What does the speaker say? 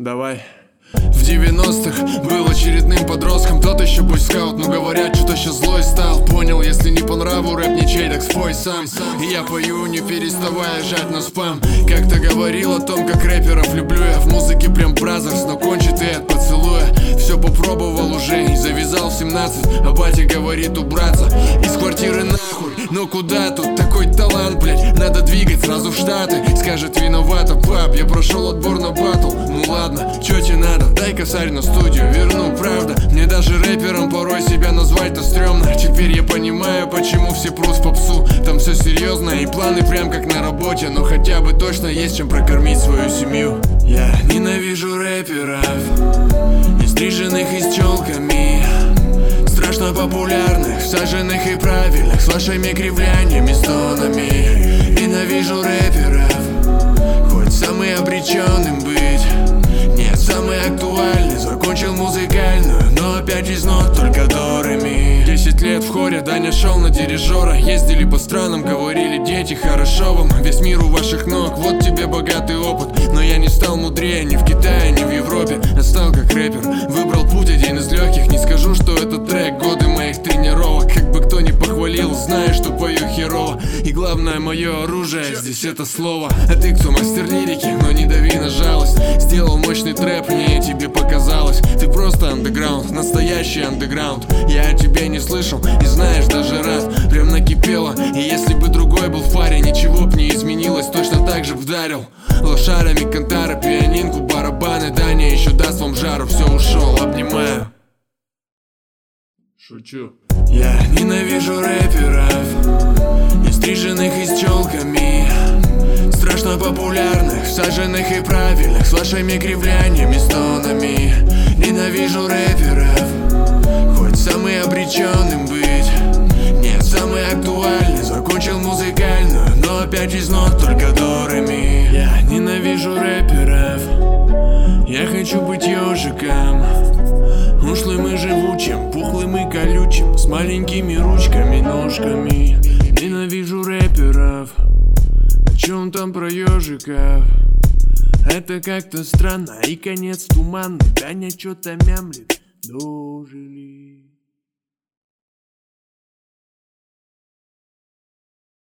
Давай. В 90-х был очередным подростком, тот еще бойскаут. Но говорят, что сейчас злой стал. Понял, если не по нраву рэп ничей, так спой сам. И я пою, не переставая жать на спам. Как-то говорил о том, как рэперов люблю я. В музыке прям бразерс, но кончит и от поцелуя. Все попробовал уже и завязал в 17. А батя говорит убраться из квартиры нахуй. Но куда тут такой талант, блять? Надо двигать сразу в Штаты. Скажет, виновата, пап, я прошел отбор на батл. Ну ладно, чё тебе надо? Дай косарь на студию, верну, правда. Мне даже рэпером порой себя назвать-то стрёмно. Теперь я понимаю, почему все прут в попсу. Там все серьезно и планы прям как на работе. Но хотя бы точно есть чем прокормить свою семью. Я ненавижу рэперов, не стриженных и с челками, страшно популярных, саженных и правильных, с вашими кривляниями, стонами. Ненавижу рэперов, хоть самый обреченным быть. Нет, самый актуальный, закончил музыкальную, но опять из нот только до ре ми. 10 лет в хоре, Даня шел на дирижера. Ездили по странам, говорили, дети, хорошо вам. Весь мир у ваших ног, вот тебе богатый опыт. Но я не стал мудрее ни в Китае, ни в Европе, а стал как рэпер. Выбрал путь один из легких, не скажу, что этот трек годы моих тренировок. Как бы кто ни похвалил, знаю, что пою херово. И главное мое оружие здесь это слово. А ты кто, мастер лирики, но не дави на жалость. Сделал мощный трэп, мне тебе показалось. Ты просто андеграунд, настоящий андеграунд. Я о тебе не слышал, и знаешь, даже рад. Прям накипело, и если бы другой был в паре, ничего б не изменилось, точно так же вдарил лошарами, кантара, пианинку, барабаны. Даня еще даст вам жару, все, ушел, обнимаю. Шучу. Я ненавижу рэперов, не стриженных и с челками, страшно популярных, саженных и правильных, с вашими кривляниями, стонами. Ненавижу рэперов, хоть самый обреченным быть. Нет, самый актуальный, закончил музыкальную, но опять из нот только до ре ми. Я ненавижу рэперов, я хочу быть ежиком, ушлым и живучим, пухлым и колючим, с маленькими ручками, ножками. Ненавижу рэперов, о чем там про ежиков? Это как-то странно, и конец туманный. Даня чё-то мямлит, дожили.